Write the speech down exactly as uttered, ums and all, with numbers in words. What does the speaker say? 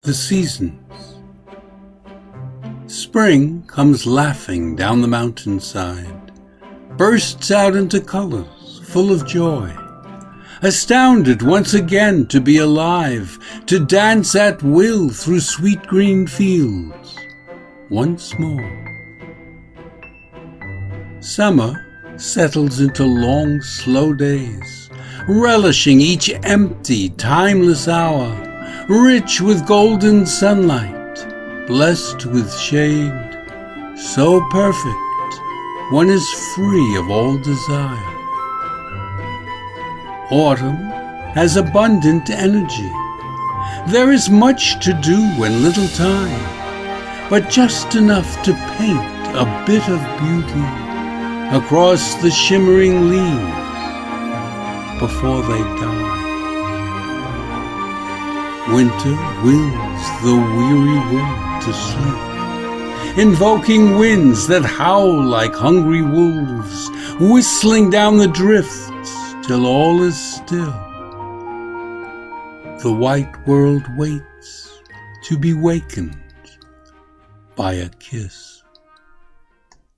the seasons. Spring comes laughing down the mountainside, bursts out into colors full of joy, astounded once again to be alive, to dance at will through sweet green fields once more. Summer settles into long, slow days, relishing each empty, timeless hour, rich with golden sunlight, blessed with shade, so perfect one is free of all desire. Autumn has abundant energy. There is much to do and little time, but just enough to paint a bit of beauty across the shimmering leaves before they die. Winter wills the weary world to sleep, invoking winds that howl like hungry wolves, whistling down the drifts till all is still. The white world waits to be wakened by a kiss.